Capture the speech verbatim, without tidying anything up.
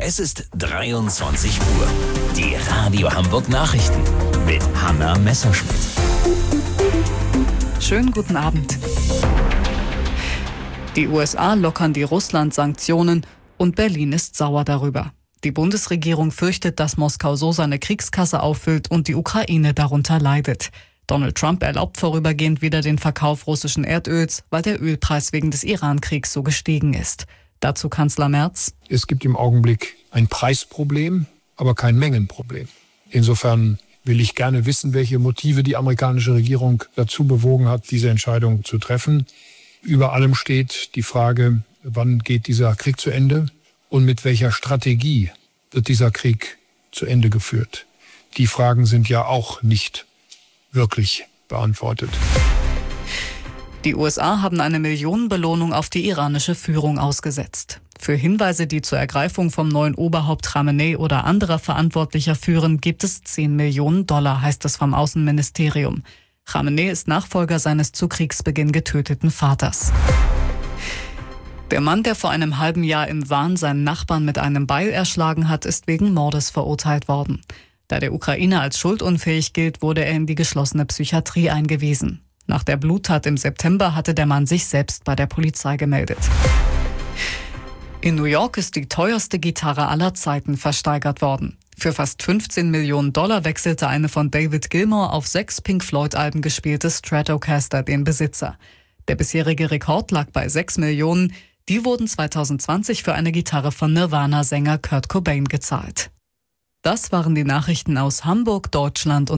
Es ist dreiundzwanzig Uhr. Die Radio Hamburg Nachrichten mit Hanna Messerschmidt. Schönen guten Abend. Die U S A lockern die Russland-Sanktionen und Berlin ist sauer darüber. Die Bundesregierung fürchtet, dass Moskau so seine Kriegskasse auffüllt und die Ukraine darunter leidet. Donald Trump erlaubt vorübergehend wieder den Verkauf russischen Erdöls, weil der Ölpreis wegen des Iran-Kriegs so gestiegen ist. Dazu Kanzler Merz: Es gibt im Augenblick ein Preisproblem, aber kein Mengenproblem. Insofern will ich gerne wissen, welche Motive die amerikanische Regierung dazu bewogen hat, diese Entscheidung zu treffen. Über allem steht die Frage, wann geht dieser Krieg zu Ende und mit welcher Strategie wird dieser Krieg zu Ende geführt. Die Fragen sind ja auch nicht wirklich beantwortet. Die U S A haben eine Millionenbelohnung auf die iranische Führung ausgesetzt. Für Hinweise, die zur Ergreifung vom neuen Oberhaupt Khamenei oder anderer Verantwortlicher führen, gibt es zehn Millionen Dollar, heißt es vom Außenministerium. Khamenei ist Nachfolger seines zu Kriegsbeginn getöteten Vaters. Der Mann, der vor einem halben Jahr im Wahn seinen Nachbarn mit einem Beil erschlagen hat, ist wegen Mordes verurteilt worden. Da der Ukrainer als schuldunfähig gilt, wurde er in die geschlossene Psychiatrie eingewiesen. Nach der Bluttat im September hatte der Mann sich selbst bei der Polizei gemeldet. In New York ist die teuerste Gitarre aller Zeiten versteigert worden. Für fast fünfzehn Millionen Dollar wechselte eine von David Gilmour auf sechs Pink Floyd-Alben gespielte Stratocaster den Besitzer. Der bisherige Rekord lag bei sechs Millionen. Die wurden zweitausendzwanzig für eine Gitarre von Nirvana-Sänger Kurt Cobain gezahlt. Das waren die Nachrichten aus Hamburg, Deutschland und